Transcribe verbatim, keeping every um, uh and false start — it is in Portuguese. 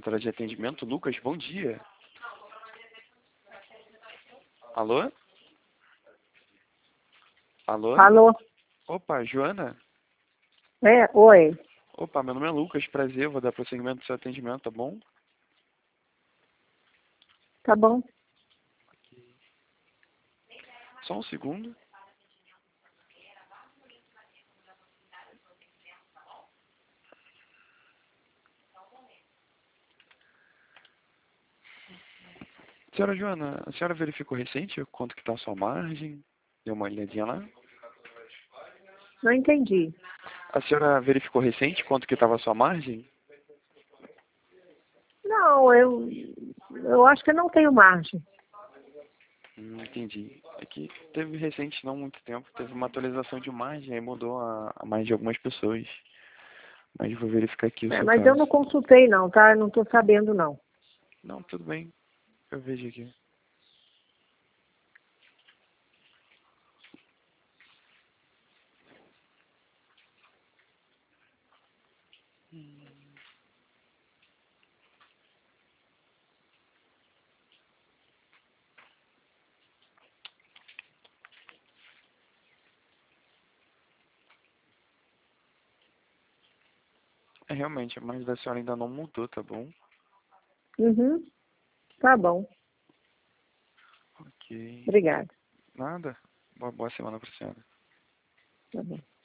central de atendimento. Lucas, bom dia. Alô? Alô? Alô? Opa, Joana? É, oi. Opa, meu nome é Lucas, prazer, vou dar prosseguimento ao seu atendimento, tá bom? Tá bom. Só um segundo. Senhora Joana, a senhora verificou recente quanto que está a sua margem? Deu uma olhadinha lá? Não entendi. A senhora verificou recente quanto que estava a sua margem? Não, eu, eu acho que eu não tenho margem. Hum, entendi. Aqui teve recente, não muito tempo, teve uma atualização de margem, aí mudou a, a margem de algumas pessoas. Mas vou verificar aqui o É, seu mas eu caso. não consultei não, tá? Eu não estou sabendo não. Não, tudo bem. Eu vejo aqui. É, realmente, a margem da senhora ainda não mudou, tá bom? Uhum. Tá bom. Ok. Obrigada. Nada. Boa, boa semana pra senhora. Tá bom.